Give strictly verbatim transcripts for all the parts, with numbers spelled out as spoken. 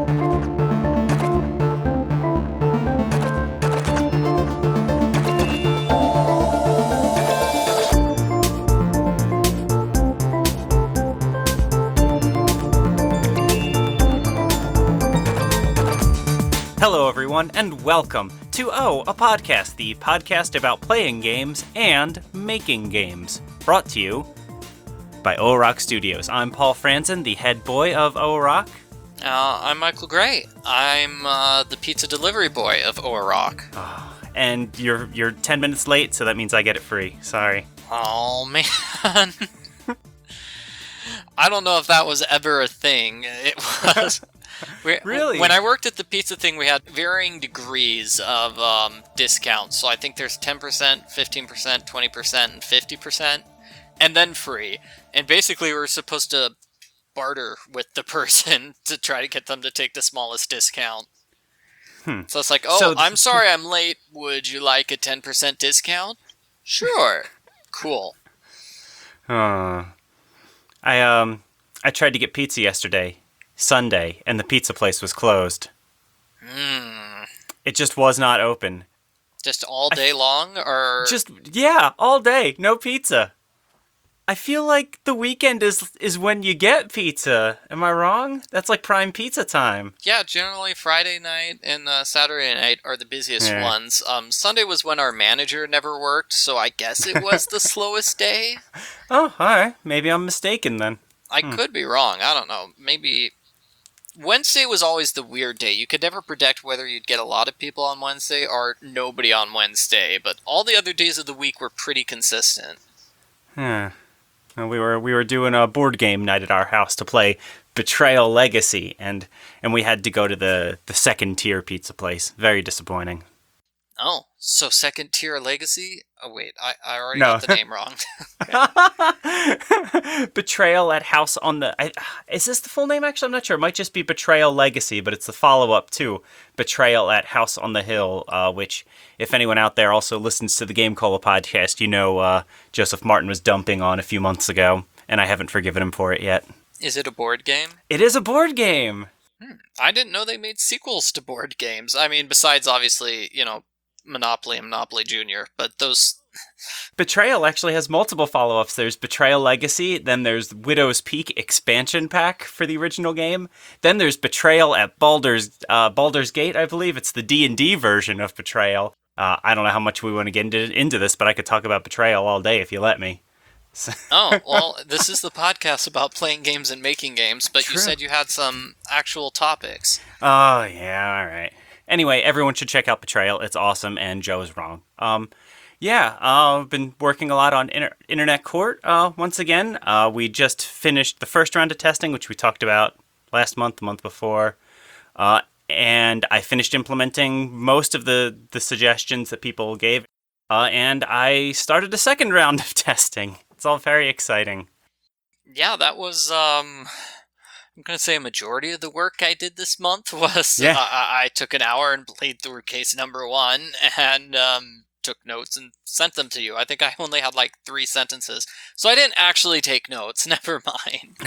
Hello, everyone, and welcome to Oh, a Podcast, the podcast about playing games and making games. Brought to you by O-Rock Studios. I'm Paul Franzen, the head boy of O-Rock. Uh, I'm Michael Gray. I'm uh, the pizza delivery boy of O-Rock. Oh, and you're you're ten minutes late, so that means I get it free. Sorry. Oh, man. I don't know if that was ever a thing. It was... We, Really? When I worked at the pizza thing, we had varying degrees of um, discounts. So I think there's ten percent, fifteen percent, twenty percent, and fifty percent, and then free. And basically, we were supposed to barter with the person to try to get them to take the smallest discount. Hmm. So it's like, oh, So th- I'm sorry I'm late. Would you like a ten percent discount? Sure. Cool. Uh, I um I tried to get pizza yesterday, Sunday, and the pizza place was closed. Mm. It just was not open. Just all day long, or Just, yeah, all day, no pizza. I feel like the weekend is is when you get pizza. Am I wrong? That's like prime pizza time. yeah, generally Friday night and uh, Saturday night are the busiest Yeah. ones. Um, Sunday was when our manager never worked, so I guess it was the slowest day. Oh, all right. Maybe I'm mistaken then. I Hmm. could be wrong. I don't know. Maybe Wednesday was always the weird day. You could never predict whether you'd get a lot of people on Wednesday or nobody on Wednesday, but all the other days of the week were pretty consistent. Yeah. Well, we were we were doing a board game night at our house to play Betrayal Legacy, and and we had to go to the the second tier pizza place. Very disappointing. Oh, so second tier legacy? Oh wait, I, I already No. got the name wrong. Betrayal at House on the... I, is this the full name, actually? I'm not sure. It might just be Betrayal Legacy, but it's the follow-up to Betrayal at House on the Hill, uh, which, if anyone out there also listens to the Game Cola podcast, you know uh, Joseph Martin was dumping on a few months ago, and I haven't forgiven him for it yet. Is it a board game? It is a board game! Hmm. I didn't know they made sequels to board games. I mean, besides, obviously, you know, Monopoly and Monopoly Junior, but those... Betrayal actually has multiple follow-ups. There's Betrayal Legacy, then there's Widow's Peak expansion pack for the original game. Then there's Betrayal at Baldur's uh, Baldur's Gate, I believe. It's the D and D version of Betrayal. Uh, I don't know how much we want to get into, into this, but I could talk about Betrayal all day if you let me. Oh, well, this is the podcast about playing games and making games, but True. you said you had some actual topics. Oh, yeah, all right. Anyway, everyone should check out Betrayal. It's awesome, and Joe is wrong. Um, yeah, uh, I've been working a lot on inter- Internet Court uh, once again. Uh, we just finished the first round of testing, which we talked about last month, the month before. Uh, and I finished implementing most of the, the suggestions that people gave. Uh, and I started a second round of testing. It's all very exciting. Yeah, that was, um... I'm going to say a majority of the work I did this month was Yeah. uh, I, I took an hour and played through case number one and um, took notes and sent them to you. I think I only had like three sentences. So I didn't actually take notes. Never mind.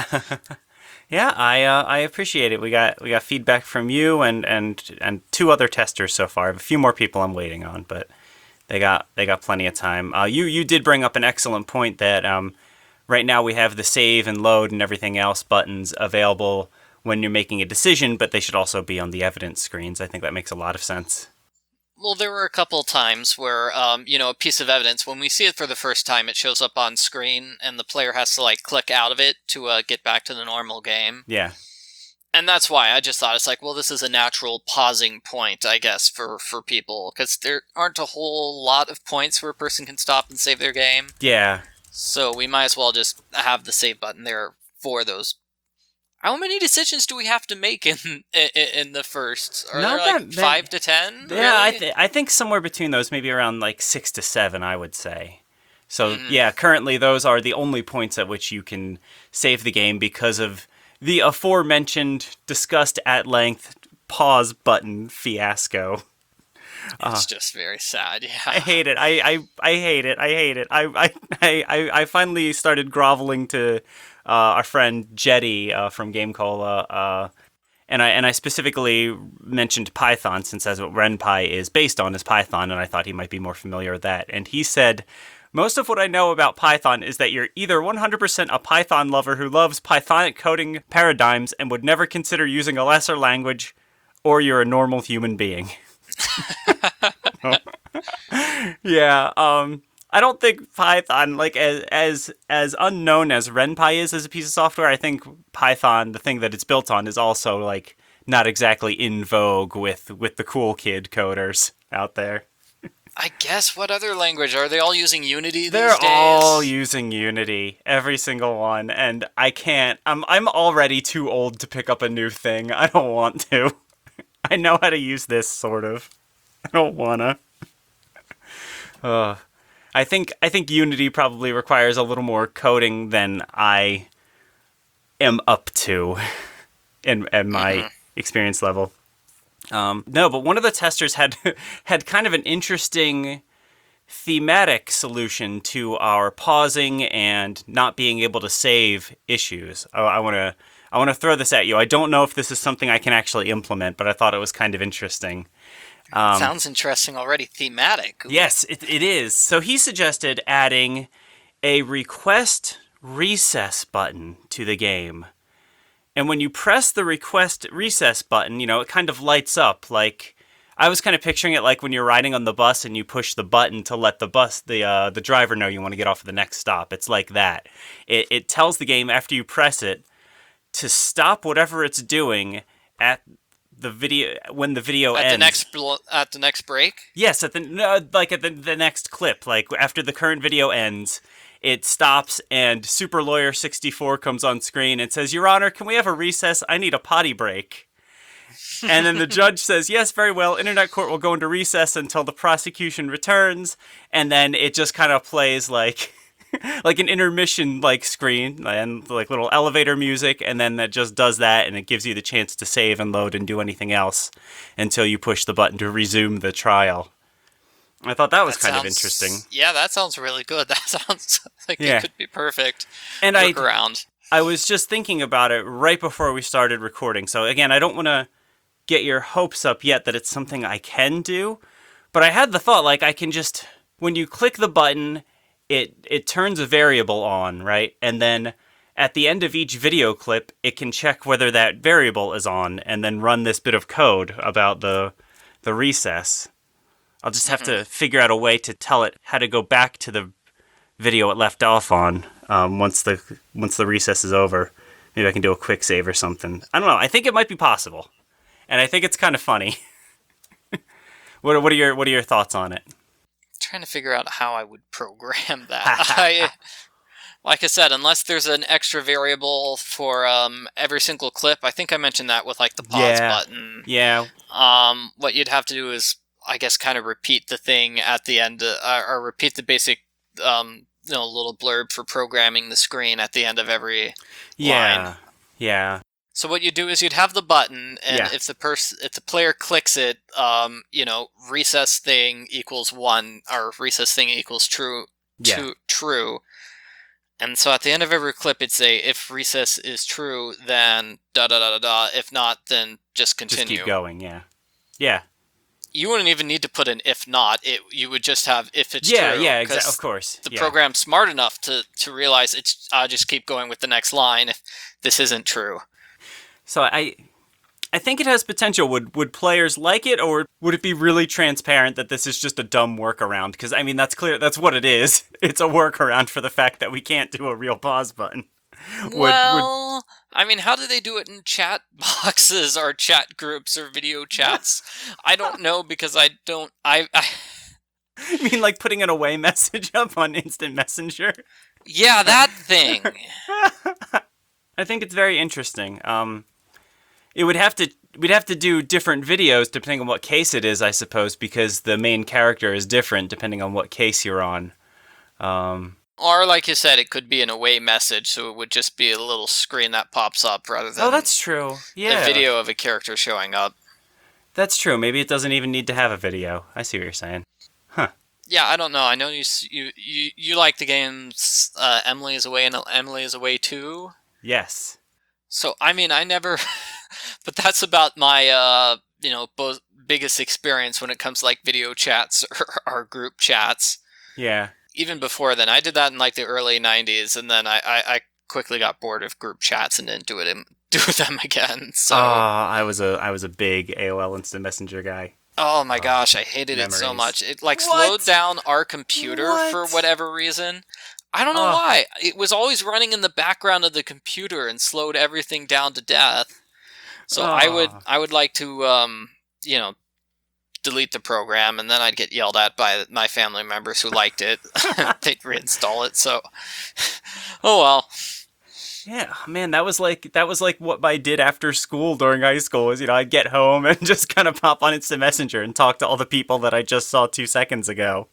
Yeah, I uh, I appreciate it. We got we got feedback from you and, and, and two other testers so far. I have a few more people I'm waiting on, but they got they got plenty of time. Uh, you you did bring up an excellent point that um, right now we have the save and load and everything else buttons available when you're making a decision, but they should also be on the evidence screens. I think that makes a lot of sense. Well, there were a couple times where, um, you know, a piece of evidence, when we see it for the first time, it shows up on screen, and the player has to, like, click out of it to uh, get back to the normal game. Yeah. And that's why I just thought, it's like, well, this is a natural pausing point, I guess, for, for people, because there aren't a whole lot of points where a person can stop and save their game. Yeah. So we might as well just have the save button there for those. How many decisions do we have to make in in, in the first? Are Not there like that many. five to ten? Yeah, I, really? th- I think somewhere between those, maybe around like six to seven, I would say. So, Mm. yeah, currently those are the only points at which you can save the game because of the aforementioned, discussed at length, pause button fiasco. It's just very sad, yeah. I hate it. I, I, I hate it. I hate it. I, I, I, I finally started groveling to uh, our friend Jetty uh, from Game Cola, uh, And I and I specifically mentioned Python since that's what RenPy is based on is Python, and I thought he might be more familiar with that. And he said, most of what I know about Python is that you're either one hundred percent a Python lover who loves Pythonic coding paradigms and would never consider using a lesser language, or you're a normal human being. yeah, um, I don't think Python, like as as as unknown as RenPy is as a piece of software, I think Python, the thing that it's built on, is also like not exactly in vogue with with the cool kid coders out there. I guess what other language are they all using? Unity these They're days? all using Unity, every single one, and I can't. I'm I'm already too old to pick up a new thing. I don't want to. I know how to use this sort of. I don't wanna. Uh, I think I think Unity probably requires a little more coding than I am up to in at my mm-hmm. experience level. Um, no, but one of the testers had had kind of an interesting thematic solution to our pausing and not being able to save issues. I, I want to I want to throw this at you. I don't know if this is something I can actually implement, but I thought it was kind of interesting. Um, Sounds interesting already. Thematic. Ooh. Yes, it, it is. So he suggested adding a request recess button to the game. And when you press the request recess button, you know, it kind of lights up. Like, I was kind of picturing it like when you're riding on the bus and you push the button to let the bus, the uh, the driver know you want to get off at the next stop. It's like that. It, it tells the game after you press it to stop whatever it's doing at the video when the video at ends. The next bl- at the next break? Yes, at the no, like at the the next clip, like after the current video ends. It stops, and Super Lawyer sixty-four comes on screen and says, Your Honor, can we have a recess? I need a potty break. And then the judge says, yes, very well. Internet Court will go into recess until the prosecution returns. And then it just kind of plays like like an intermission like screen and like little elevator music. And then that just does that, and it gives you the chance to save and load and do anything else until you push the button to resume the trial. I thought that was that kind sounds, of interesting. Yeah, that sounds really good. That sounds like yeah. it could be perfect. And I, around. I was just thinking about it right before we started recording. So again, I don't want to get your hopes up yet that it's something I can do. But I had the thought, like, I can just, when you click the button, it, it turns a variable on, right? And then at the end of each video clip, it can check whether that variable is on and then run this bit of code about the the recess. I'll just have mm-hmm. to figure out a way to tell it how to go back to the video it left off on um, once the once the recess is over. Maybe I can do a quick save or something. I don't know. I think it might be possible, and I think it's kind of funny. what what are your what are your thoughts on it? I'm trying to figure out how I would program that. I, like I said, unless there's an extra variable for um, every single clip. I think I mentioned that with like the pause yeah. button. Yeah. Um, what you'd have to do is, I guess, kind of repeat the thing at the end, uh, or repeat the basic, um, you know, little blurb for programming the screen at the end of every yeah. line. Yeah. So what you do is you'd have the button, and yeah. if the person, if the player clicks it, um, you know, recess thing equals one, or recess thing equals true, yeah. to, true. And so at the end of every clip, it'd say, if recess is true, then da da da da da. If not, then just continue. Just keep going. Yeah. Yeah. You wouldn't even need to put an if not. It you would just have if it's yeah, true. Yeah, yeah, exactly. Of course. The yeah. program's smart enough to, to realize it's. I'll just keep going with the next line if this isn't true. So I, I think it has potential. Would would players like it, or would it be really transparent that this is just a dumb workaround? Because I mean, that's clear. That's what it is. It's a workaround for the fact that we can't do a real pause button. Would, well, would... I mean, how do they do it in chat boxes or chat groups or video chats? I don't know because I don't. I. I... You mean like putting an away message up on Instant Messenger? Yeah, that thing. I think it's very interesting. Um, it would have to. We'd have to do different videos depending on what case it is, I suppose, because the main character is different depending on what case you're on. Um. Or, like you said, it could be an away message, so it would just be a little screen that pops up rather than... Oh, that's true. Yeah. A video of a character showing up. That's true. Maybe it doesn't even need to have a video. I see what you're saying. Huh. Yeah, I don't know. I know you you you, you like the games uh, Emily is Away and Emily is Away too? Yes. So, I mean, I never... but that's about my, uh, you know, both biggest experience when it comes to like video chats or, or group chats. Yeah. Even before then, I did that in like the early nineties, and then I, I, I quickly got bored of group chats and didn't do it in, do them again. So, oh, I was a I was a big A O L Instant Messenger guy. oh my gosh, I hated it so memories. much. It like What? slowed down our computer What? for whatever reason. I don't know Ugh. why. It was always running in the background of the computer and slowed everything down to death. So I would Ugh. I would like to um you know delete the program, and then I'd get yelled at by my family members who liked it. They'd reinstall it. So oh well. Yeah, man, that was like that was like what I did after school during high school. Was, you know, I'd get home and just kind of pop on Instant Messenger and talk to all the people that I just saw two seconds ago.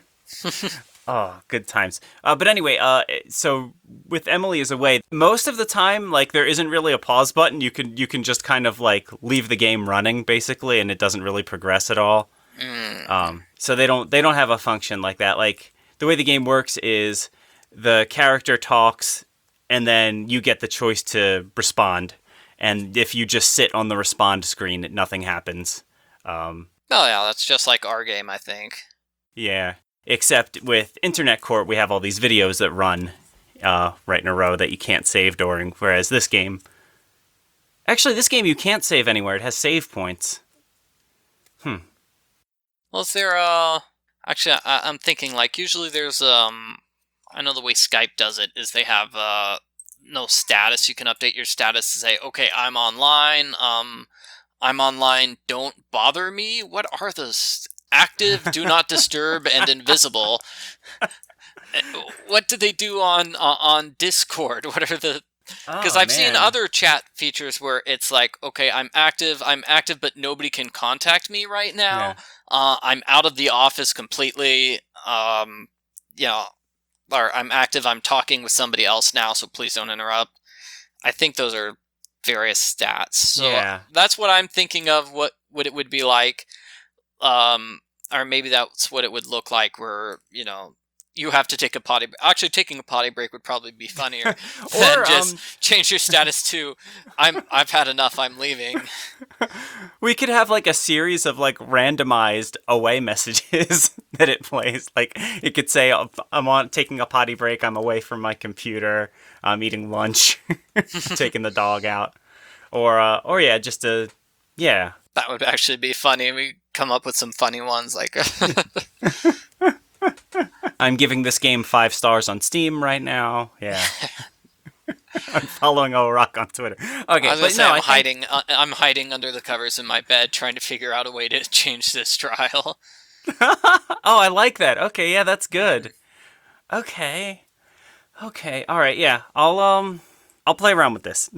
Oh, good times. Uh, but anyway, uh, so with Emily is away, most of the time, like there isn't really a pause button. You can you can just kind of like leave the game running basically, and it doesn't really progress at all. Mm. Um, so they don't they don't have a function like that. Like the way the game works is the character talks, and then you get the choice to respond. And if you just sit on the respond screen, nothing happens. Um, Oh yeah, that's just like our game, I think. yeah. Except with Internet Court, we have all these videos that run uh, right in a row that you can't save during. Whereas this game... Actually, this game you can't save anywhere. It has save points. Hmm. Well, is there uh actually I, I'm thinking like usually there's um I know the way Skype does it is they have uh no status. You can update your status to say, okay, I'm online. Um, I'm online. Don't bother me. What are those? Active, do not disturb, and invisible. What do they do on uh, on Discord? What are the? Because Oh, I've seen man. other chat features where it's like, okay, I'm active, I'm active, but nobody can contact me right now. Yeah. Uh, I'm out of the office completely. Um, you know, or I'm active, I'm talking with somebody else now, so please don't interrupt. I think those are various stats. So Yeah. that's what I'm thinking of. What what it would be like. Um, or maybe that's what it would look like where, you know, you have to take a potty... Actually, taking a potty break would probably be funnier than Or, just um, change your status to, I'm, I've had enough, I'm leaving. we could have like a series of like randomized away messages that it plays. Like it could say, I'm on taking a potty break, I'm away from my computer, I'm eating lunch, taking the dog out. Or, uh, or yeah, just a, yeah. That would actually be funny. We come up with some funny ones, like... I'm giving this game five stars on Steam right now. Yeah. I'm following O Rock on Twitter. Okay, I was gonna but say no, I'm I think- hiding. Uh, I'm hiding under the covers in my bed, trying to figure out a way to change this trial. Oh, I like that. Okay, yeah, that's good. Okay. Okay. All right, yeah. I'll um I'll play around with this.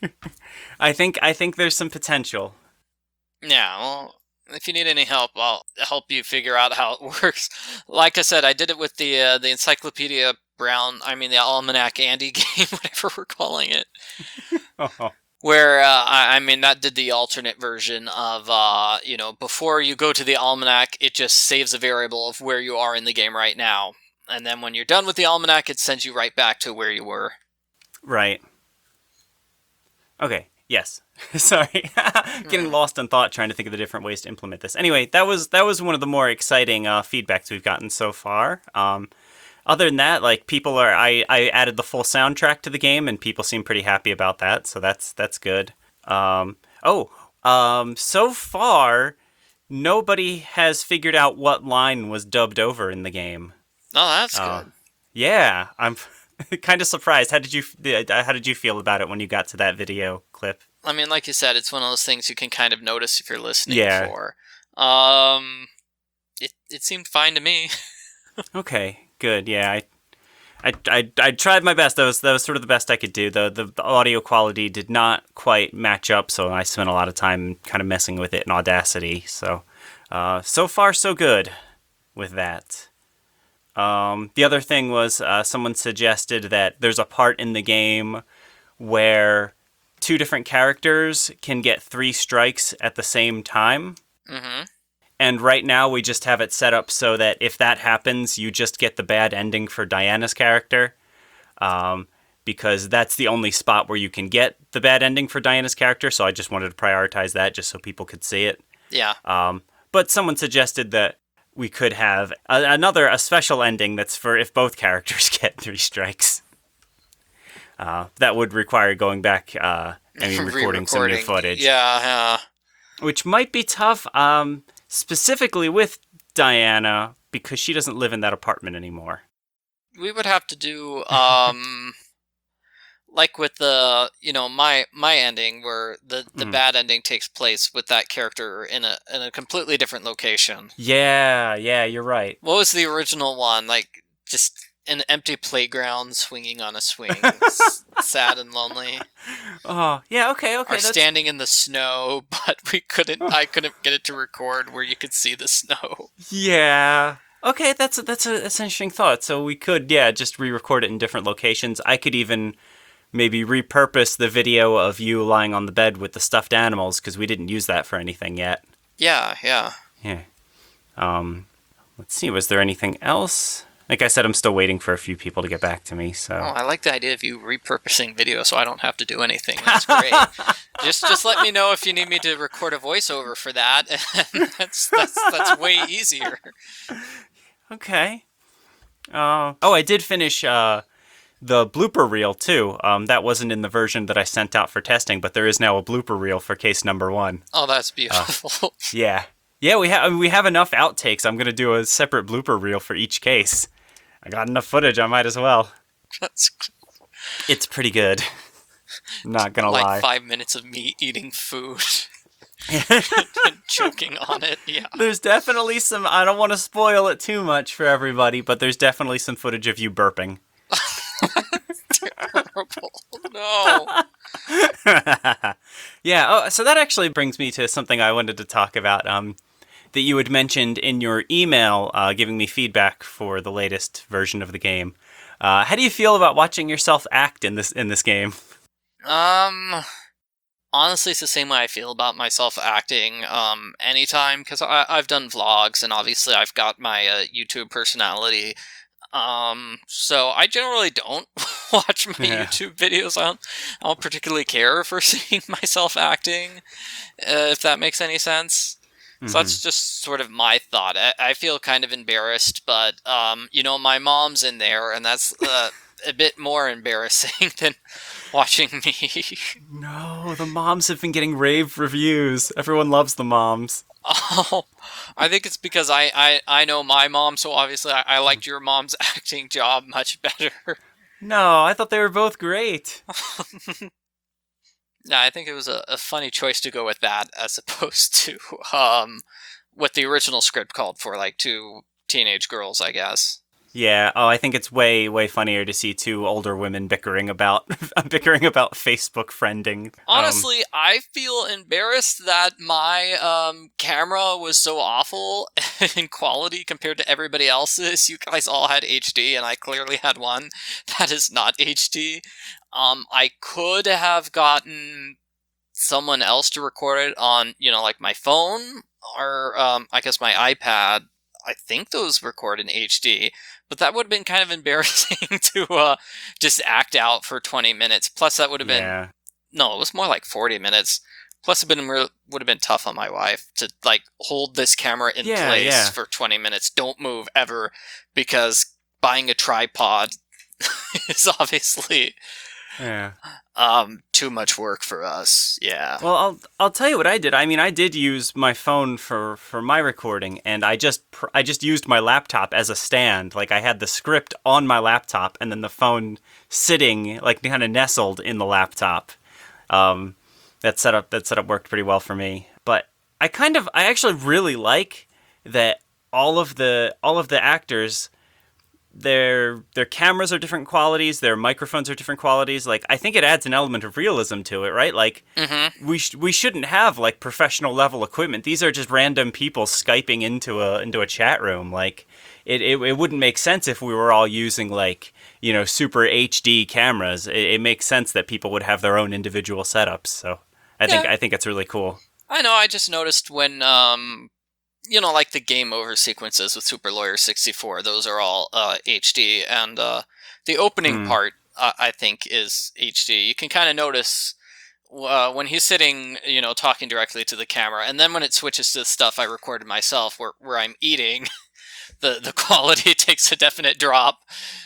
I think I think there's some potential. Yeah, well, if you need any help, I'll help you figure out how it works. Like I said, I did it with the uh, the Encyclopedia Brown, I mean the Almanac Andy game, whatever we're calling it. Oh. Where, uh, I, I mean, that did the alternate version of, uh, you know, before you go to the Almanac, it just saves a variable of where you are in the game right now. And then when you're done with the Almanac, it sends you right back to where you were. Right. Okay. Yes. Sorry. Getting lost in thought trying to think of the different ways to implement this. Anyway, that was that was one of the more exciting uh, feedbacks we've gotten so far. Um, other than that, like people are I, I added the full soundtrack to the game and people seem pretty happy about that, so that's that's good. Um, oh, um, so far nobody has figured out what line was dubbed over in the game. Oh, that's Uh, good. Yeah, I'm kind of surprised. How did you how did you feel about it when you got to that video clip? I mean, like you said, it's one of those things you can kind of notice if you're listening Yeah. for. Um, it it seemed fine to me. Okay, good. Yeah, I, I, I, I tried my best. That was that was sort of the best I could do. The, the the audio quality did not quite match up, so I spent a lot of time kind of messing with it in Audacity. So, uh, so far so good with that. Um, the other thing was uh, someone suggested that there's a part in the game where two different characters can get three strikes at the same time. Mm-hmm. And right now we just have it set up so that if that happens, you just get the bad ending for Diana's character. Um, because that's the only spot where you can get the bad ending for Diana's character. So I just wanted to prioritize that just so people could see it. Yeah. Um, but someone suggested that we could have a, another, a special ending that's for if both characters get three strikes. Uh, that would require going back, uh, I mean, recording some new footage. Yeah, yeah. Which might be tough, um, specifically with Diana, because she doesn't live in that apartment anymore. We would have to do, um, like with the, you know, my my ending, where the, the mm. bad ending takes place with that character in a in a completely different location. Yeah, yeah, you're right. What was the original one? Like, just an empty playground swinging on a swing. Sad and lonely. Oh, yeah, okay, okay. Or that's... standing in the snow, but we couldn't, I couldn't get it to record where you could see the snow. Yeah. Okay, that's a, that's, a, that's an interesting thought. So we could, yeah, just re-record it in different locations. I could even maybe repurpose the video of you lying on the bed with the stuffed animals, because we didn't use that for anything yet. Yeah, yeah. Yeah. Um, let's see, was there anything else? Like I said, I'm still waiting for a few people to get back to me, so... Oh, I like the idea of you repurposing video so I don't have to do anything. That's great. just just let me know if you need me to record a voiceover for that. that's, that's, that's way easier. Okay. Uh, oh, I did finish uh, the blooper reel, too. Um, that wasn't in the version that I sent out for testing, but there is now a blooper reel for case number one. Oh, that's beautiful. Uh, yeah. Yeah, we, ha- we have enough outtakes. I'm going to do a separate blooper reel for each case. I got enough footage, I might as well. That's cool. It's pretty good. Not gonna like lie. Like five minutes of me eating food. and choking on it, yeah. There's definitely some, I don't want to spoil it too much for everybody, but there's definitely some footage of you burping. Terrible. No. Yeah, oh, so that actually brings me to something I wanted to talk about. Um, that you had mentioned in your email uh, giving me feedback for the latest version of the game. Uh, how do you feel about watching yourself act in this in this game? Um, honestly, it's the same way I feel about myself acting um, anytime, because I've done vlogs, and obviously I've got my uh, YouTube personality. Um, so I generally don't watch my yeah. YouTube videos. I don't, I don't particularly care for seeing myself acting, uh, if that makes any sense. So that's just sort of my thought. I, I feel kind of embarrassed, but, um, you know, my mom's in there, and that's uh, a bit more embarrassing than watching me. No, the moms have been getting rave reviews. Everyone loves the moms. Oh, I think it's because I, I, I know my mom, so obviously I, I liked your mom's acting job much better. No, I thought they were both great. Yeah, I think it was a, a funny choice to go with that as opposed to um, what the original script called for, like two teenage girls, I guess. Yeah, oh, I think it's way, way funnier to see two older women bickering about bickering about Facebook friending. Honestly, um, I feel embarrassed that my um, camera was so awful in quality compared to everybody else's. You guys all had H D, and I clearly had one that is not H D. Um, I could have gotten someone else to record it on, you know, like my phone or um, I guess my iPad. I think those record in H D, but that would have been kind of embarrassing to uh, just act out for twenty minutes. Plus, that would have been yeah. no, it was more like forty minutes. Plus, it would have been, would have been tough on my wife to like hold this camera in yeah, place yeah. for twenty minutes. Don't move ever, because buying a tripod is obviously. Yeah. Um, too much work for us. Yeah. Well, I'll I'll tell you what I did. I mean, I did use my phone for, for my recording, and I just pr- I just used my laptop as a stand. Like I had the script on my laptop, and then the phone sitting like kind of nestled in the laptop. Um, that setup that setup worked pretty well for me. But I kind of I actually really like that all of the all of the actors. Their their cameras are different qualities. Their microphones are different qualities. Like I think it adds an element of realism to it, right? Like mm-hmm. we sh- we shouldn't have like professional level equipment. These are just random people Skyping into a into a chat room. Like it, it it wouldn't make sense if we were all using like you know super H D cameras. It, it makes sense that people would have their own individual setups. So I think yeah. I think it's really cool. I know. I just noticed when um. You know, like the game over sequences with Super Lawyer sixty-four, those are all uh, H D, and uh, the opening mm. part uh, I think, is H D. You can kind of notice uh, when he's sitting, you know, talking directly to the camera, and then when it switches to the stuff I recorded myself, where where I'm eating, the the quality takes a definite drop.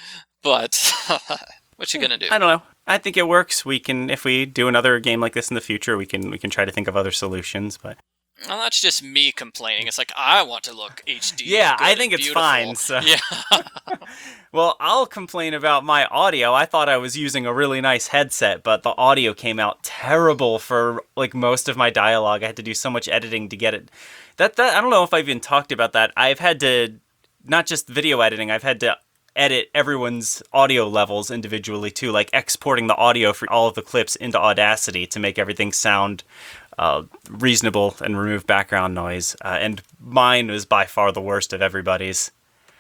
But what you gonna do? I don't know. I think it works. We can, if we do another game like this in the future, we can we can try to think of other solutions. But Well, that's just me complaining. It's like I want to look H D. yeah, good I and think it's beautiful. fine. So. Yeah. Well, I'll complain about my audio. I thought I was using a really nice headset, but the audio came out terrible for like most of my dialogue. I had to do so much editing to get it. That that I don't know if I've even talked about that. I've had to, not just video editing, I've had to edit everyone's audio levels individually too, like exporting the audio for all of the clips into Audacity to make everything sound uh, reasonable and remove background noise. Uh, and mine was by far the worst of everybody's.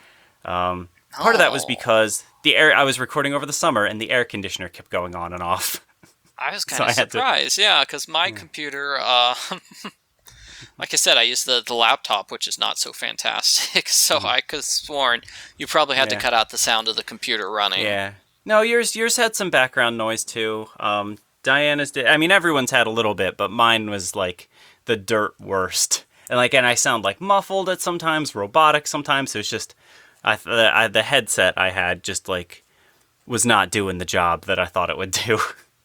Um, part of that was Oh. because the air I was recording over the summer and the air conditioner kept going on and off. I was So kind I of had to- surprised, yeah, because my computer, uh, like I said, I use the, the laptop, which is not so fantastic. So I could have sworn you probably had Mm-hmm. Yeah. to cut out the sound of the computer running. Yeah. No, yours yours had some background noise too. Um, Diana's did. I mean, everyone's had a little bit, but mine was like the dirt worst. And like, and I sound like muffled at sometimes, robotic sometimes. So it's just, I, the, I the headset I had just like was not doing the job that I thought it would do.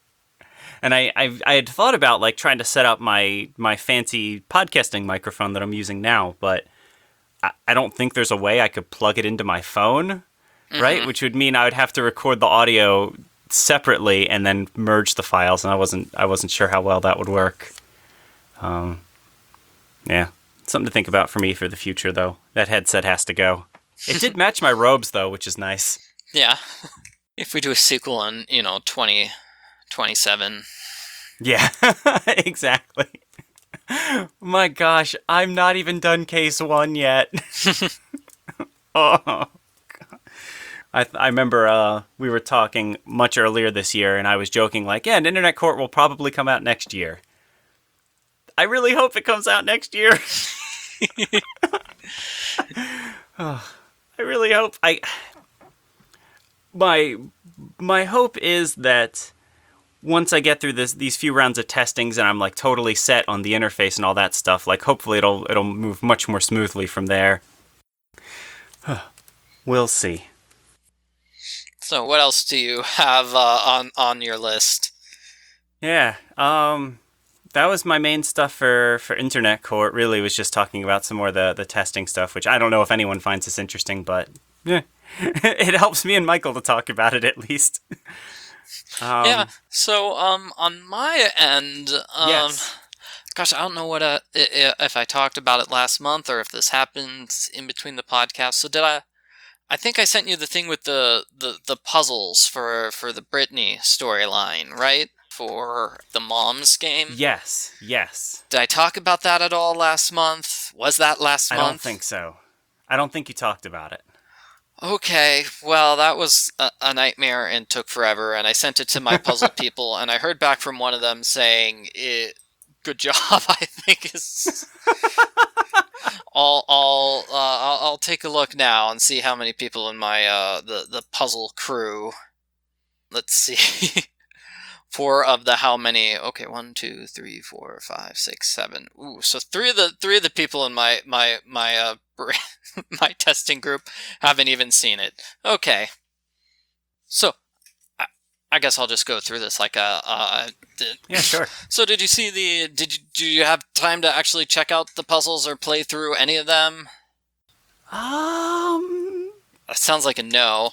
And I, I I had thought about like trying to set up my my fancy podcasting microphone that I'm using now, but I, I don't think there's a way I could plug it into my phone. Right, which would mean I would have to record the audio separately and then merge the files, and I wasn't I wasn't sure how well that would work. Um, yeah, something to think about for me for the future, though. That headset has to go. It did match my robes, though, which is nice. Yeah. If we do a sequel in, you know, twenty twenty-seven. Yeah, exactly. My gosh, I'm not even done case one yet. Oh. I, th- I remember uh, we were talking much earlier this year, and I was joking like, yeah, an Internet Court will probably come out next year. I really hope it comes out next year. Oh, I really hope. I my my hope is that once I get through this these few rounds of testings and I'm like totally set on the interface and all that stuff, like hopefully it'll it'll move much more smoothly from there. We'll see. So what else do you have uh, on on your list? Yeah, um, that was my main stuff for, for Internet Court, really, was just talking about some more of the, the testing stuff, which I don't know if anyone finds this interesting, but yeah, it helps me and Michael to talk about it at least. Um, Yeah. So um, on my end, um, Yes. gosh, I don't know what uh, i- i- if I talked about it last month or if this happened in between the podcasts. So did I? I think I sent you the thing with the, the, the puzzles for for the Britney storyline, right? For the Moms game. Yes, yes. Did I talk about that at all last month? Was that last I month? don't think so. I don't think you talked about it. Okay, well, that was a, a nightmare and took forever, and I sent it to my puzzle people, and I heard back from one of them saying, it, good job, I think is... I'll, I'll, uh, I'll, I'll take a look now and see how many people in my, uh, the, the puzzle crew... Let's see... Four of the how many? Okay, one, two, three, four, five, six, seven. Ooh, so three of the three of the people in my my my uh my testing group haven't even seen it. Okay, so I, I guess I'll just go through this like a. Uh, the, Yeah, sure. So did you see the? Did you do you have time to actually check out the puzzles or play through any of them? Um, That sounds like a no.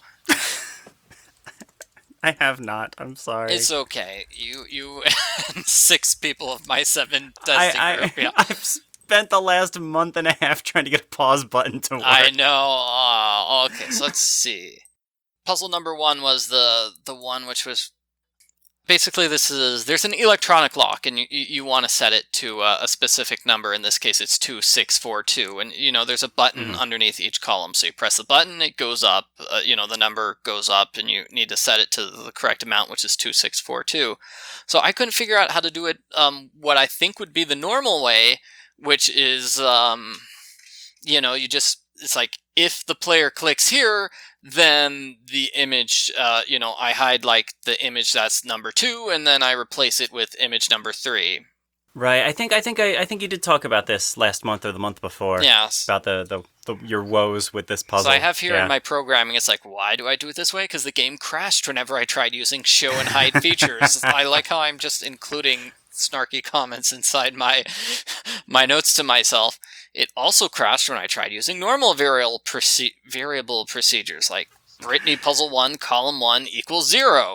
I have not. I'm sorry. It's okay. You you and six people of my seven I, testing I, group. Yeah. I've spent the last month and a half trying to get a pause button to work. I know. Uh, okay, so let's see. Puzzle number one was the the one which was basically this is there's an electronic lock and you you, you want to set it to a, a specific number. In this case, it's two six four two, and you know there's a button Mhm. underneath each column. So you press the button, it goes up. Uh, you know the number goes up, and you need to set it to the correct amount, which is two six four two. So I couldn't figure out how to do it. Um, what I think would be the normal way, which is um, you know, you just it's like if the player clicks here, then the image, uh, you know, I hide like the image that's number two, and then I replace it with image number three. Right. I think I think I, I think you did talk about this last month or the month before. Yes. About the, the, the your woes with this puzzle. So I have here yeah. in my programming, it's like, why do I do it this way? Because the game crashed whenever I tried using show and hide features. I like how I'm just including snarky comments inside my my notes to myself. It also crashed when I tried using normal variable proce- variable procedures, like Brittany puzzle one column one equals zero.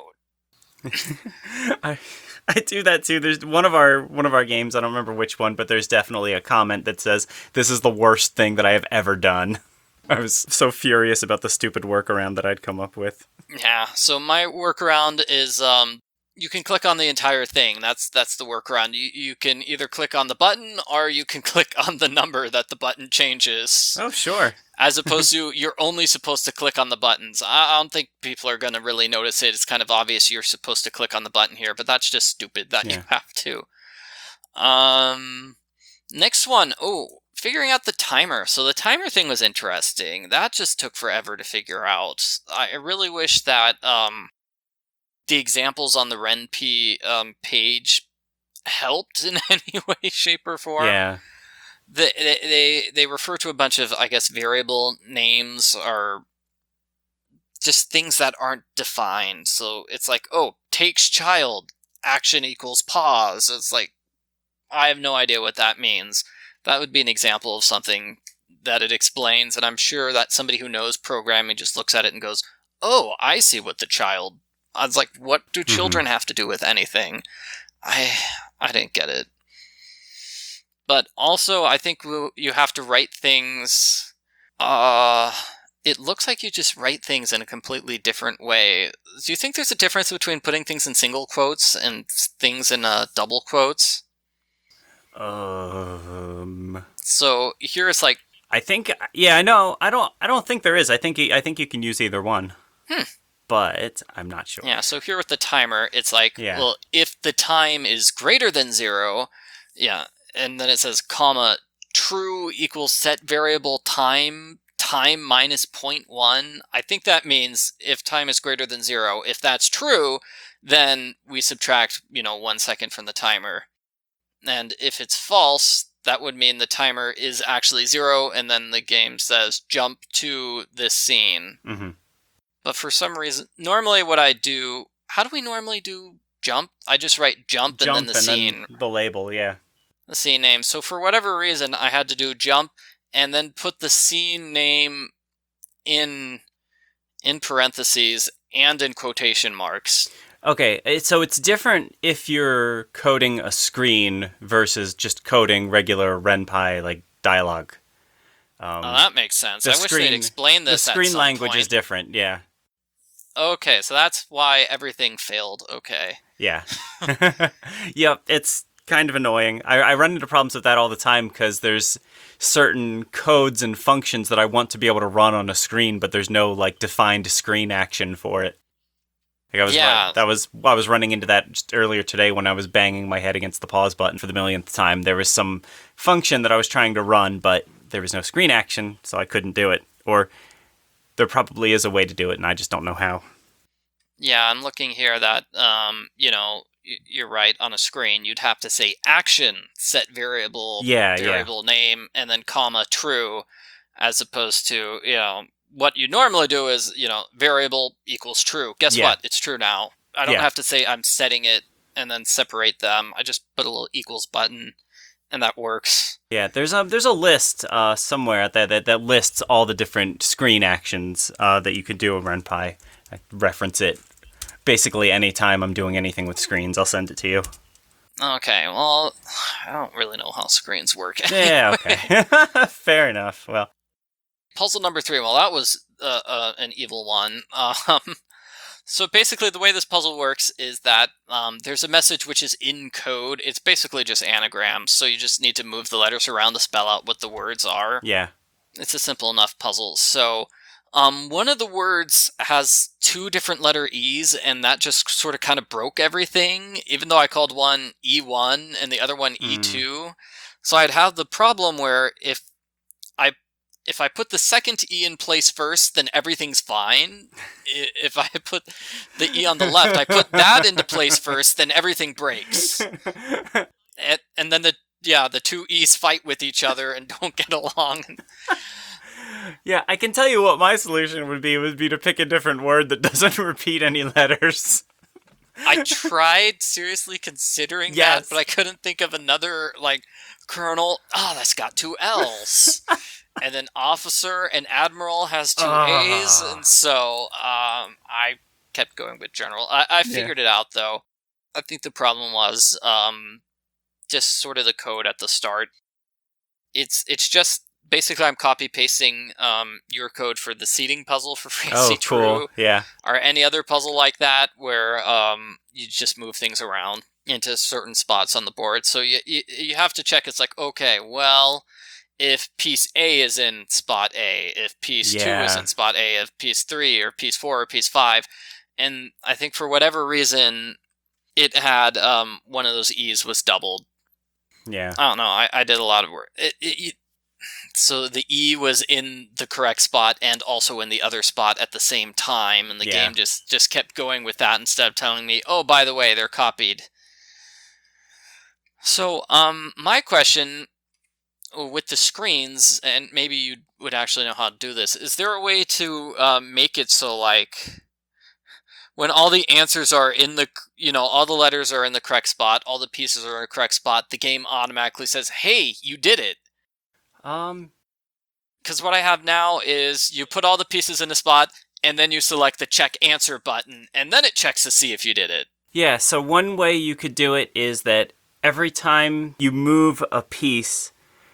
I I do that too. There's one of our one of our games, I don't remember which one, but there's definitely a comment that says, "This is the worst thing that I have ever done." I was so furious about the stupid workaround that I'd come up with. Yeah, so my workaround is um you can click on the entire thing. That's that's the workaround. You you can either click on the button or you can click on the number that the button changes. Oh, sure. As opposed to you're only supposed to click on the buttons. I, I don't think people are going to really notice it. It's kind of obvious you're supposed to click on the button here, but that's just stupid that Yeah. you have to. Um, next one. Oh, figuring out the timer. So the timer thing was interesting. That just took forever to figure out. I really wish that um, the examples on the RenP um, page helped in any way, shape, or form. Yeah. The, they, they they refer to a bunch of, I guess, variable names or just things that aren't defined. So it's like, oh, takes child, action equals pause. It's like, I have no idea what that means. That would be an example of something that it explains, and I'm sure that somebody who knows programming just looks at it and goes, oh, I see what the child... I was like, what do children mm-hmm. have to do with anything? I I didn't get it. But also, I think you have to write things... Uh, it looks like you just write things in a completely different way. Do you think there's a difference between putting things in single quotes and things in uh, double quotes? Um. So here it's like... I think... Yeah, I know. I don't I don't think there is. I think I think you can use either one. Hmm. But I'm not sure. Yeah, so here with the timer, it's like, yeah. well, if the time is greater than zero... Yeah, and then it says, comma, true equals set variable time, time minus zero point one. I think that means if time is greater than zero, if that's true, then we subtract, you know, one second from the timer. And if it's false, that would mean the timer is actually zero, and then the game says, jump to this scene. Mm-hmm. But for some reason, normally what I do, how do we normally do jump? I just write jump, jump and then the and scene. Then the label, yeah. The scene name. So for whatever reason, I had to do jump and then put the scene name in in parentheses and in quotation marks. Okay, so it's different if you're coding a screen versus just coding regular RenPy like dialogue. Um, oh, that makes sense. I screen, wish they'd explain this. The screen at some language point. is different, yeah. Okay, so that's why everything failed. Okay. Yeah. Yep, it's kind of annoying. I, I run into problems with that all the time because there's certain codes and functions that I want to be able to run on a screen, but there's no like defined screen action for it. Like I was yeah. that was I was running into that just earlier today when I was banging my head against the pause button for the millionth time. There was some function that I was trying to run, but there was no screen action, so I couldn't do it. Or there probably is a way to do it, and I just don't know how. Yeah, I'm looking here that, um, you know, you're right, on a screen, you'd have to say action, set variable, yeah, variable yeah. name, and then comma, true, as opposed to, you know, what you normally do is, you know, variable equals true. Guess yeah. what? It's true now. I don't yeah. have to say I'm setting it and then separate them. I just put a little equals button, and that works. Yeah, there's a there's a list uh, somewhere out there that, that lists all the different screen actions uh, that you could do in RenPy. I reference it basically anytime I'm doing anything with screens. I'll send it to you. Okay, well, I don't really know how screens work. Anyway. Yeah, okay. Fair enough. Well, puzzle number three. Well, that was uh, uh, an evil one. Um, so basically, the way this puzzle works is that um, there's a message which is in code. It's basically just anagrams, so you just need to move the letters around to spell out what the words are. Yeah. It's a simple enough puzzle. So um, one of the words has two different letter E's, and that just sort of kind of broke everything, even though I called one E one and the other one E two. Mm. So I'd have the problem where if I if I put the second E in place first, then everything's fine. If I put the E on the left, I put that into place first, then everything breaks. And, and then the yeah, the two E's fight with each other and don't get along. Yeah, I can tell you what my solution would be, would be to pick a different word that doesn't repeat any letters. I tried seriously considering Yes. that, but I couldn't think of another, like, colonel. Oh, that's got two L's. And then officer and admiral has two Ah. A's, and so um, I kept going with general. I, I figured it out, though. I think the problem was um, just sort of the code at the start. It's it's just basically I'm copy pasting um, your code for the seating puzzle for Fancy Oh, cool. True, Yeah. or any other puzzle like that where um, you just move things around into certain spots on the board. So you, you you have to check. It's like, okay, well, if piece A is in spot A, if piece two is Yeah. in spot A, if piece three or piece four or piece five, and I think for whatever reason, it had um, one of those E's was doubled. Yeah. I don't know. I, I did a lot of work. It, it, it, so the E was in the correct spot and also in the other spot at the same time, and the Yeah. game just, just kept going with that instead of telling me, oh, by the way, they're copied. So, um, my question with the screens, and maybe you would actually know how to do this, is there a way to uh, make it so, like, when all the answers are in the, you know, all the letters are in the correct spot, all the pieces are in the correct spot, the game automatically says, hey, you did it. Um. Because what I have now is you put all the pieces in a spot, and then you select the check answer button, and then it checks to see if you did it. Yeah, so one way you could do it is that every time you move a piece...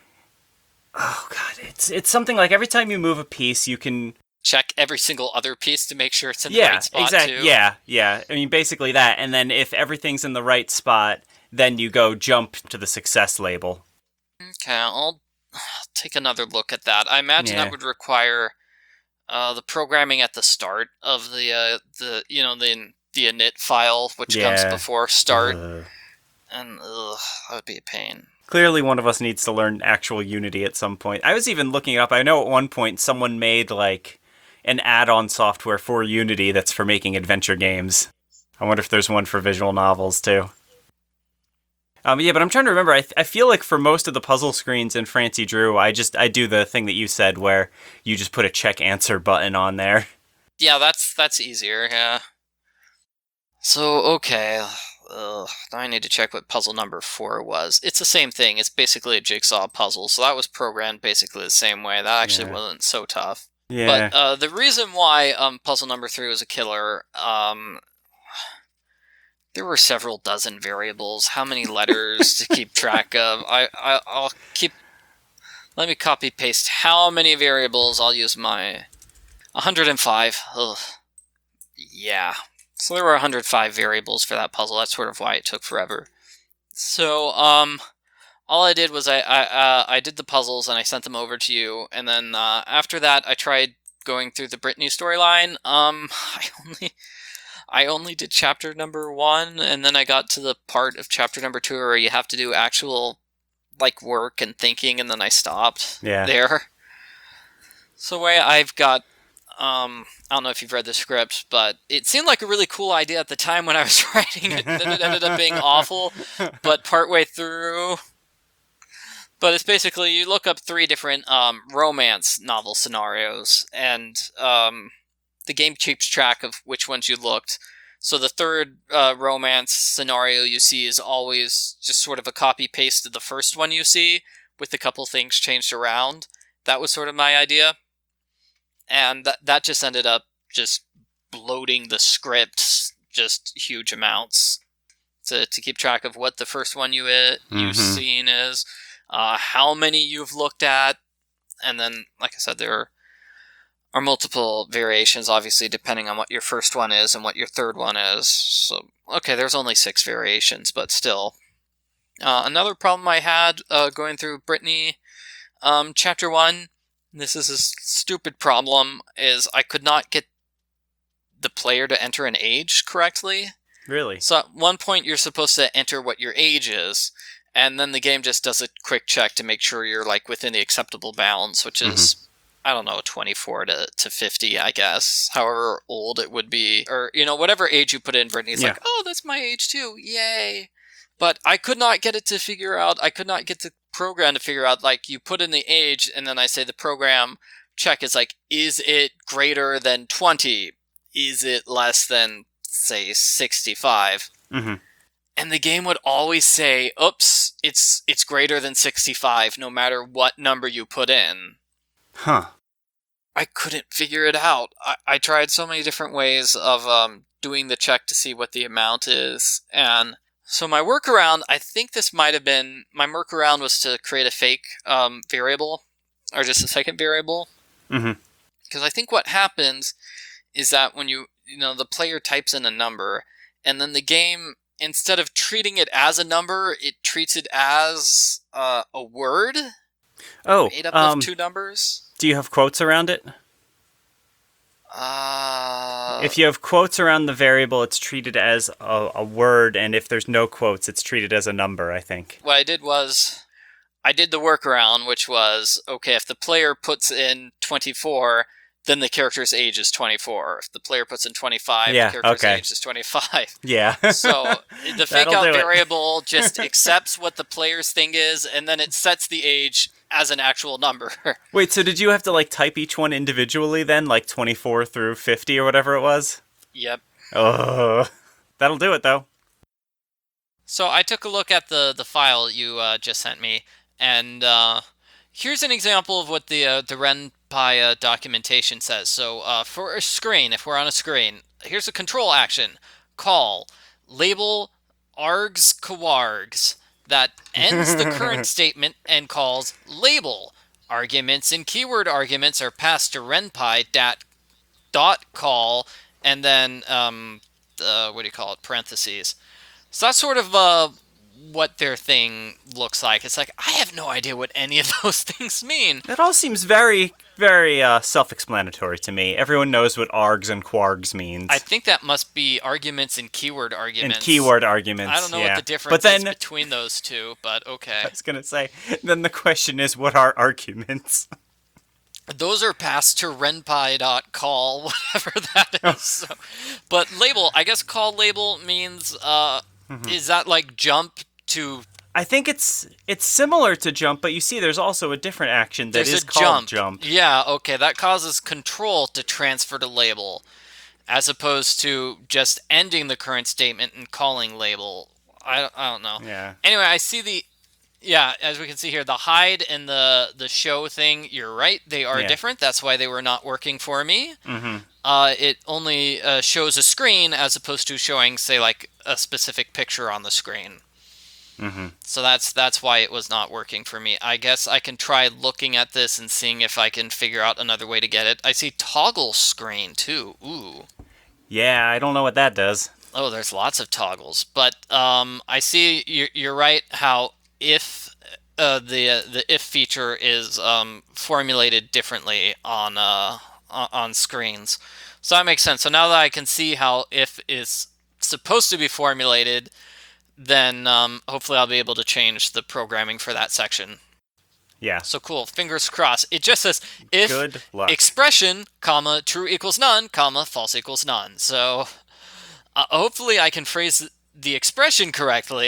Oh, God, it's it's something like every time you move a piece, you can... Check every single other piece to make sure it's in the Yeah, right spot, exactly. too. Yeah, yeah. I mean, basically that. And then if everything's in the right spot, then you go jump to the success label. Okay, I'll take another look at that. I imagine Yeah. that would require uh, the programming at the start of the uh, the you know the the init file, which Yeah. comes before start, Ugh. and ugh, that would be a pain. Clearly one of us needs to learn actual Unity at some point. I was even looking it up. I know at one point someone made like an add-on software for Unity that's for making adventure games. I wonder if there's one for visual novels too. Um, yeah, but I'm trying to remember. I, th- I feel like for most of the puzzle screens in Francie Drew, I just I do the thing that you said where you just put a check answer button on there. Yeah, that's that's easier. Yeah. So okay, ugh, now I need to check what puzzle number four was. It's the same thing. It's basically a jigsaw puzzle. So that was programmed basically the same way. That actually Yeah. wasn't so tough. Yeah. But uh, the reason why um, puzzle number three was a killer, um, there were several dozen variables. How many letters to keep track of? I, I I'll keep. Let me copy paste how many variables. I'll use my one hundred five. Ugh. Yeah. So there were one hundred five variables for that puzzle. That's sort of why it took forever. So um, all I did was I I uh, I did the puzzles and I sent them over to you, and then uh, after that I tried going through the Brittany storyline. Um, I only. I only did chapter number one, and then I got to the part of chapter number two where you have to do actual, like, work and thinking, and then I stopped Yeah. there. So the way I've got, um, I don't know if you've read the script, but it seemed like a really cool idea at the time when I was writing it, then it ended up being awful, but partway through... But it's basically, you look up three different um, romance novel scenarios, and... Um, the game keeps track of which ones you looked. So the third uh, romance scenario you see is always just sort of a copy-paste of the first one you see, with a couple things changed around. That was sort of my idea. And that, that just ended up just bloating the script just huge amounts. To, to keep track of what the first one you it, you've Mhm. seen is, uh, how many you've looked at, and then, like I said, there are are multiple variations, obviously, depending on what your first one is and what your third one is. So, okay, there's only six variations, but still. Uh, another problem I had uh, going through Brittany, um, Chapter one, this is a stupid problem, is I could not get the player to enter an age correctly. Really? So at one point, you're supposed to enter what your age is, and then the game just does a quick check to make sure you're, like, within the acceptable bounds, which is I don't know, twenty-four to, to fifty, I guess. However old it would be. Or, you know, whatever age you put in, Brittany's Yeah. like, oh, that's my age too. Yay. But I could not get it to figure out, I could not get the program to figure out, like, you put in the age, and then I say the program check is like, is it greater than twenty? Is it less than, say, sixty-five? Mm-hmm. And the game would always say, oops, it's it's greater than sixty-five, no matter what number you put in. Huh. I couldn't figure it out. I, I tried so many different ways of um, doing the check to see what the amount is. And so my workaround, I think this might have been, my workaround was to create a fake um, variable, or just a second variable. Mm-hmm. Because I think what happens is that when you, you know, the player types in a number, and then the game, instead of treating it as a number, it treats it as uh, a word Oh, made up um, of two numbers. do you have quotes around it? Uh, If you have quotes around the variable, it's treated as a, a word, and if there's no quotes, it's treated as a number, I think. what I did was, I did the workaround, which was, okay, if the player puts in twenty-four, then the character's age is twenty-four. If the player puts in twenty-five, Yeah, the character's okay. age is twenty-five. Yeah. So the fake That'll out do it. variable just accepts what the player's thing is, and then it sets the age as an actual number. Wait, so did you have to, like, type each one individually then? Like twenty-four through fifty or whatever it was? Yep. Oh, that'll do it, though. So I took a look at the, the file you uh, just sent me, and uh, here's an example of what the uh, the RenPy uh, documentation says. So uh, for a screen, if we're on a screen, here's a control action. Call, label args kawargs. That ends the current statement and calls label. Arguments and keyword arguments are passed to RenPy dat, dot call, and then, um, uh, what do you call it, parentheses. So that's sort of uh, what their thing looks like. It's like, I have no idea what any of those things mean. That all seems very, very uh, self-explanatory to me. Everyone knows what args and quargs means. I think that must be arguments and keyword arguments. and keyword arguments. I don't know yeah. what the difference but then, is between those two, but okay. I was going to say, then the question is, what are arguments? Those are passed to renpy dot call, whatever that is. So, but label, I guess call label means, uh, Mm-hmm. is that like jump to... I think it's it's similar to jump, but you see there's also a different action that There's is a called jump. jump. Yeah, okay, that causes control to transfer to label, as opposed to just ending the current statement and calling label. I, I don't know. Yeah. Anyway, I see the... Yeah, as we can see here, the hide and the, the show thing, you're right, they are Yeah. different. That's why they were not working for me. Mm-hmm. Uh, it only uh, shows a screen as opposed to showing, say, like a specific picture on the screen. Mm-hmm. So that's that's why it was not working for me. I guess I can try looking at this and seeing if I can figure out another way to get it. I see toggle screen too. Ooh. Yeah, I don't know what that does. Oh, there's lots of toggles. But um, I see you're, you're right how if uh, the uh, the if feature is um, formulated differently on uh, on screens. So that makes sense. So now that I can see how if is supposed to be formulated, then um, hopefully I'll be able to change the programming for that section. Yeah. So cool. Fingers crossed. It just says if Good luck. expression, comma, true equals none, comma, false equals none. So uh, hopefully I can phrase the expression correctly.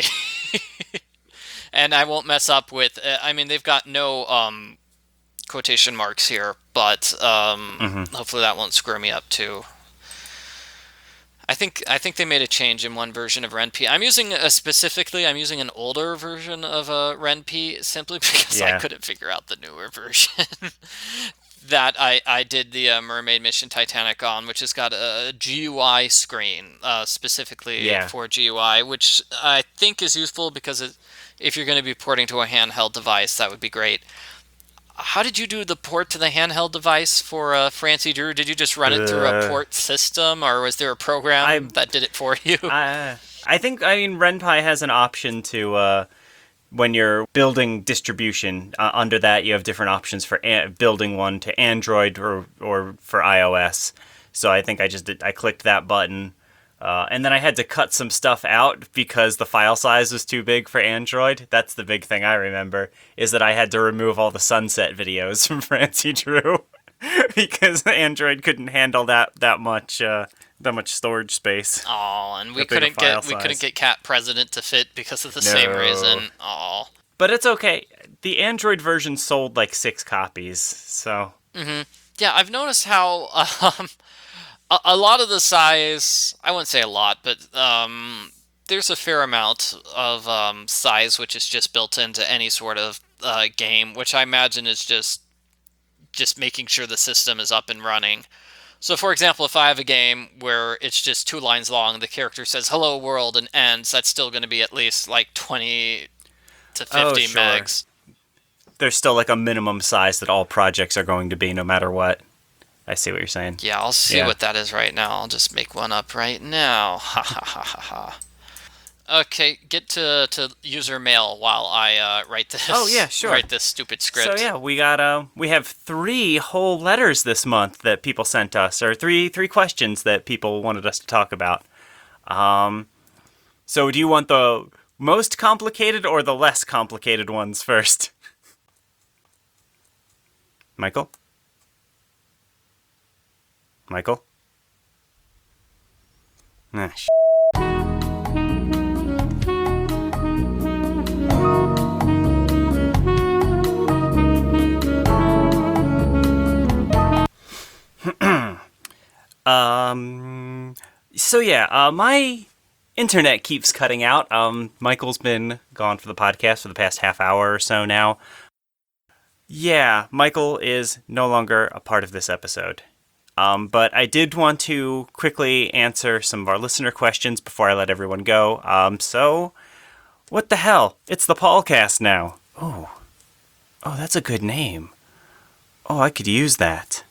And I won't mess up with, uh, I mean, they've got no um, quotation marks here, but um, Mhm. hopefully that won't screw me up too. I think I think they made a change in one version of RenPy. I'm using a specifically, I'm using an older version of uh, RenPy simply because I Yeah. couldn't figure out the newer version that I, I did the uh, Mermaid Mission Titanic on, which has got a G U I screen uh, specifically Yeah. for G U I, which I think is useful because it, if you're going to be porting to a handheld device, that would be great. How did you do the port to the handheld device for uh, Francie Drew? Did you just run it through a Uh, port system, or was there a program I- that did it for you? Uh, I think, I mean, RenPy has an option to, uh, when you're building distribution, uh, under that you have different options for a- building one to Android or, or for iOS. So I think I just did, I clicked that button. Uh, and then I had to cut some stuff out because the file size was too big for Android. That's the big thing I remember, is that I had to remove all the sunset videos from Francie Drew. because Android couldn't handle that that much uh, that much storage space. Oh, and we A bigger couldn't file get we size. couldn't get Cat President to fit because of the same No. reason. Oh. But it's okay. The Android version sold like six copies, so Yeah, I've noticed how um, a, a lot of the size, I wouldn't say a lot, but um, there's a fair amount of um, size which is just built into any sort of uh, game, which I imagine is just just making sure the system is up and running. So, for example, if I have a game where it's just two lines long, the character says "Hello World" and ends, that's still going to be at least like twenty to fifty Oh, sure. megs. there's still like a minimum size that all projects are going to be no matter what. I see what you're saying. Yeah, I'll see Yeah. what that is right now. I'll just make one up right now. Ha ha ha ha ha. Okay, get to, to user mail while I uh, write this. Oh, yeah, sure. Write this stupid script. So yeah, we got uh we have three whole letters this month that people sent us, or three three questions that people wanted us to talk about. Um, so do you want the most complicated or the less complicated ones first? Michael? Michael? Ah, sh- Um. So yeah, uh, my internet keeps cutting out. Um, Michael's been gone for the podcast for the past half hour or so now. Yeah, Michael is no longer a part of this episode. Um, but I did want to quickly answer some of our listener questions before I let everyone go. Um, so, what the hell? It's the Paulcast now. Oh, oh, that's a good name. Oh, I could use that.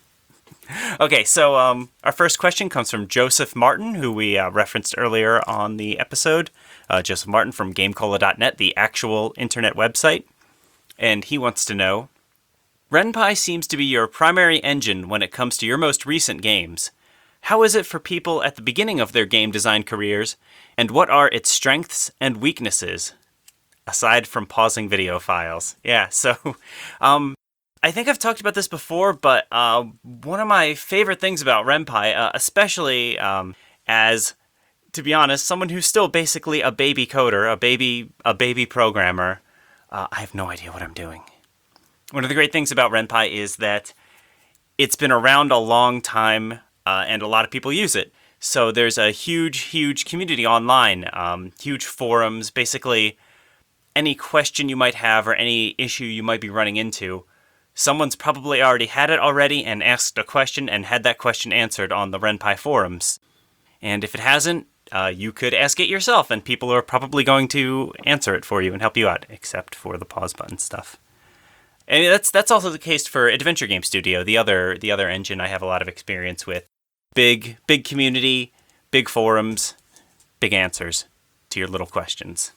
Okay, so um, our first question comes from Joseph Martin, who we uh, referenced earlier on the episode. Uh, Joseph Martin from GameCola dot net, the actual internet website. And he wants to know, Ren'Py seems to be your primary engine when it comes to your most recent games. How is it for people at the beginning of their game design careers, and what are its strengths and weaknesses, aside from pausing video files? Yeah, so... um. I think I've talked about this before, but uh, one of my favorite things about Ren'Py, uh, especially um, as, to be honest, someone who's still basically a baby coder, a baby a baby programmer, uh, I have no idea what I'm doing. One of the great things about Ren'Py is that it's been around a long time, uh, and a lot of people use it. So there's a huge, huge community online, um, huge forums, basically any question you might have or any issue you might be running into. Someone's probably already had it already and asked a question and had that question answered on the Ren'Py forums. And if it hasn't, uh, you could ask it yourself, and people are probably going to answer it for you and help you out, except for the pause button stuff. And that's that's also the case for Adventure Game Studio, the other the other engine I have a lot of experience with. Big big community, big forums, big answers to your little questions.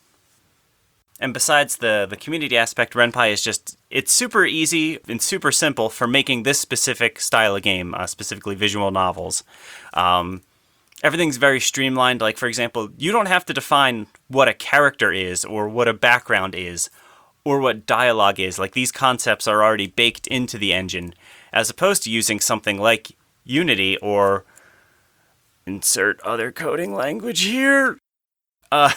And besides the, the community aspect, Ren'Py is just, it's super easy and super simple for making this specific style of game, uh, specifically visual novels. Um, everything's very streamlined. Like, for example, you don't have to define what a character is or what a background is or what dialogue is. Like, these concepts are already baked into the engine, as opposed to using something like Unity or insert other coding language here. Uh...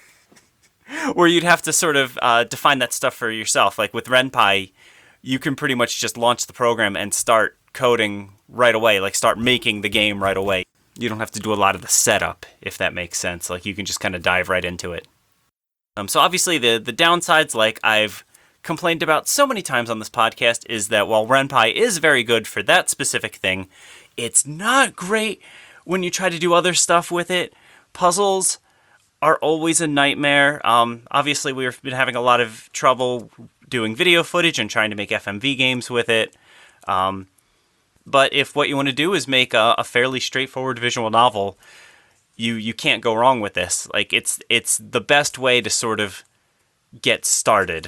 Where you'd have to sort of uh, define that stuff for yourself. Like with Ren'Py, you can pretty much just launch the program and start coding right away, like start making the game right away. You don't have to do a lot of the setup, if that makes sense. Like you can just kind of dive right into it. Um, so obviously the, the downsides, like I've complained about so many times on this podcast, is that while Ren'Py is very good for that specific thing, it's not great when you try to do other stuff with it. Puzzles are always a nightmare. Um, obviously, we've been having a lot of trouble doing video footage and trying to make F M V games with it. Um, but if what you want to do is make a, a fairly straightforward visual novel, you you can't go wrong with this. Like it's it's the best way to sort of get started.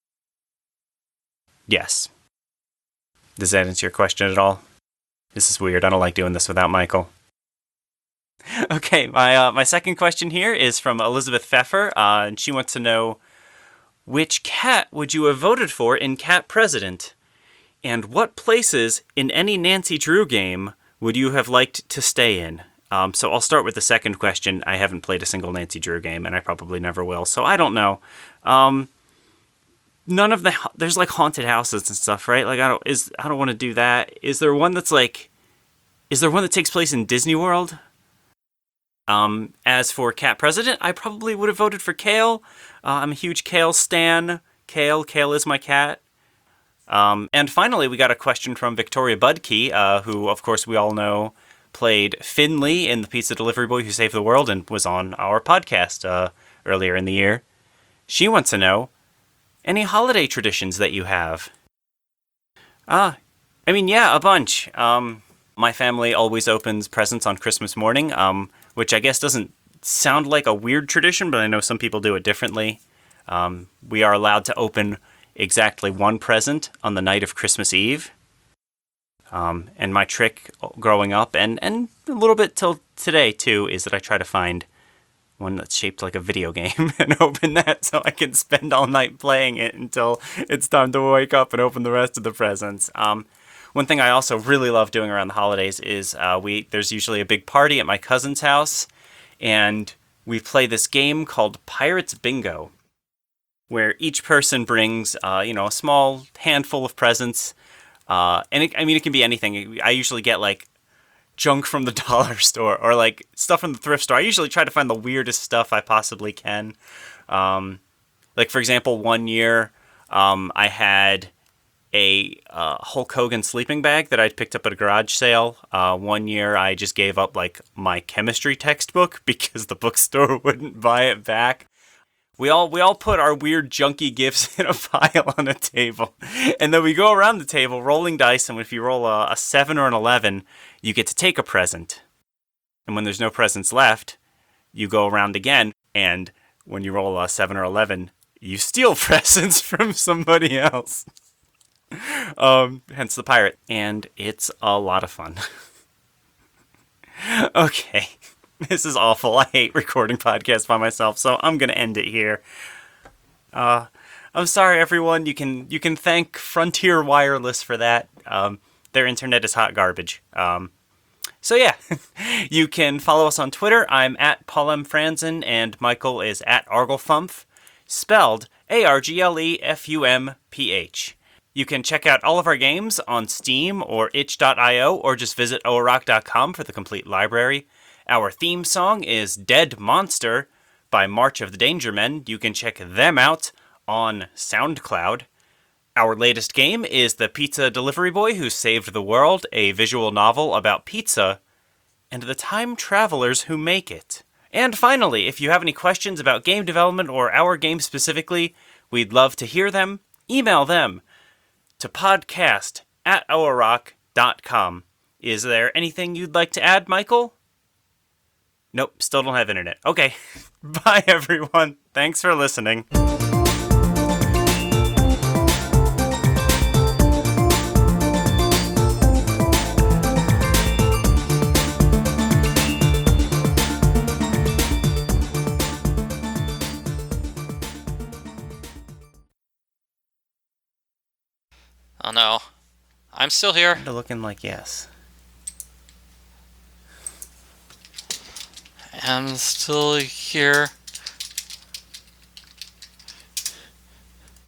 Yes. Does that answer your question at all? This is weird. I don't like doing this without Michael. Okay, my uh, my second question here is from Elizabeth Pfeffer, uh, and she wants to know, which cat would you have voted for in Cat President? And what places in any Nancy Drew game would you have liked to stay in? Um, so I'll start with the second question. I haven't played a single Nancy Drew game, and I probably never will, so I don't know. Um, none of the there's like haunted houses and stuff, right? Like I don't is I don't want to do that. Is there one that's like, is there one that takes place in Disney World? Um, as for Cat President, I probably would have voted for Kale. Uh, I'm a huge Kale stan. Kale, Kale is my cat. Um, and finally, we got a question from Victoria Budke, uh, who, of course, we all know played Finley in The Pizza Delivery Boy Who Saved the World and was on our podcast uh, earlier in the year. She wants to know, any holiday traditions that you have? Ah, I mean, yeah, a bunch. Um, my family always opens presents on Christmas morning, um, which I guess doesn't sound like a weird tradition, but I know some people do it differently. Um, we are allowed to open exactly one present on the night of Christmas Eve. Um, and my trick growing up, and, and a little bit till today too, is that I try to find one that's shaped like a video game and open that so I can spend all night playing it until it's time to wake up and open the rest of the presents. Um, one thing I also really love doing around the holidays is uh, we there's usually a big party at my cousin's house, and we play this game called Pirates Bingo, where each person brings, uh, you know, a small handful of presents. Uh, and it, I mean, it can be anything. I usually get like junk from the dollar store or like stuff from the thrift store. I usually try to find the weirdest stuff I possibly can. Um, like, for example, one year um, I had a uh, Hulk Hogan sleeping bag that I'd picked up at a garage sale. Uh, one year I just gave up like my chemistry textbook because the bookstore wouldn't buy it back. We all we all put our weird junky gifts in a pile on a table, and then we go around the table rolling dice, and if you roll a, a seven or an eleven, you get to take a present. And when there's no presents left, you go around again, and when you roll a seven or eleven, you steal presents from somebody else. um, hence the pirate, and it's a lot of fun. Okay. This is awful. I hate recording podcasts by myself, so I'm gonna end it here. Uh, I'm sorry, everyone. You can you can thank Frontier Wireless for that. Um, their internet is hot garbage. Um, so yeah, you can follow us on Twitter. I'm at Paul M. Franzen, and Michael is at Arglefump, spelled A R G L E F U M P H. You can check out all of our games on Steam or itch dot io, or just visit o rock dot com for the complete library. Our theme song is Dead Monster by March of the Danger Men. You can check them out on SoundCloud. Our latest game is The Pizza Delivery Boy Who Saved the World, a visual novel about pizza and the time travelers who make it. And finally, if you have any questions about game development or our game specifically, we'd love to hear them. Email them to podcast at o rock dot com. Is there anything you'd like to add, Michael? Nope, still don't have internet. Okay, bye everyone. Thanks for listening. Oh no. I'm still here. They're looking like yes. I'm still here.